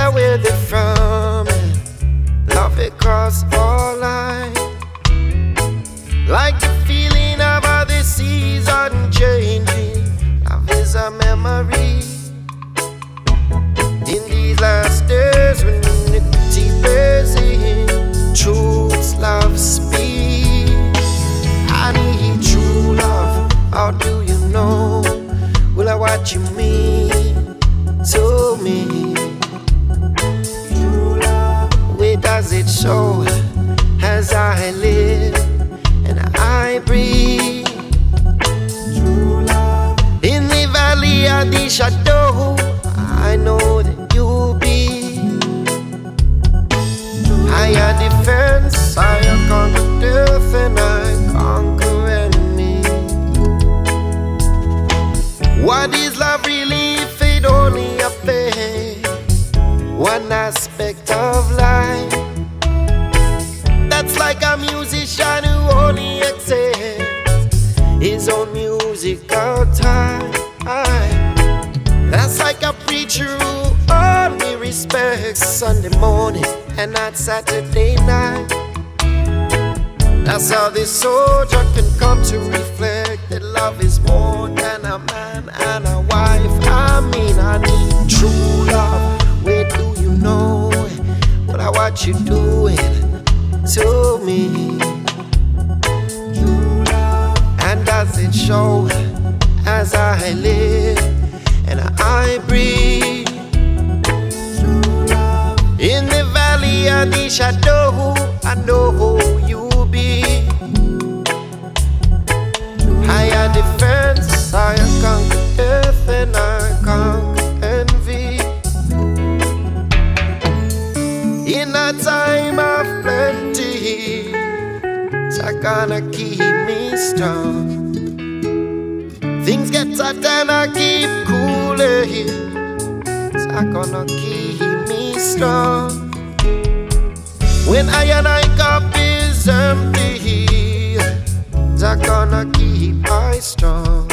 matter where they're from, love across all lines. Like the feeling of how the seas unchanging. Love is a memory. In these last days when iniquity bears in, truth's love speaks. I need true love. How do you know? Will I what you mean to me? True love. Where does it show as I live and I breathe? True love. In the valley of the shadow, I know that you'll be higher defense. I conquer death and I conquer enemy. What is love really if it only affects one aspect of life? That's like a musician who only accepts his own musical time. That's like a preacher who only respects Sunday morning and not Saturday night. That's how this soldier can come to reflect that love is more than a man and a wife. I mean, I need true love. Where do you know what you doing to me? True love. And does it show as I live and I breathe? True love. In the valley of the shadow, I know who you be. Higher defense, I conquer death and I conquer envy. In a time of plenty, it's gonna keep me strong. Things get tough and I keep cooling. It's gonna keep me strong. When I cup is empty, it's gonna keep I strong.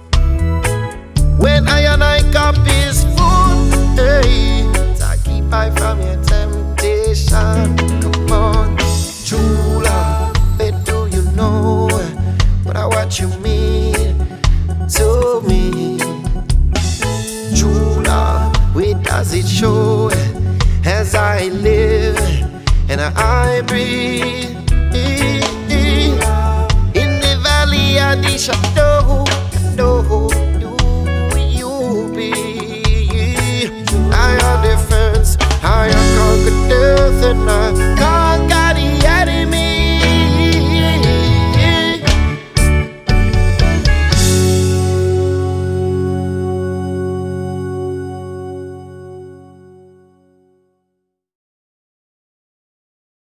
When I cup is full, hey, it's keep I from your temptation. Come on, true love, where do you know what you mean to me? True love, where does it show as I live and I breathe? In the valley of the shadow,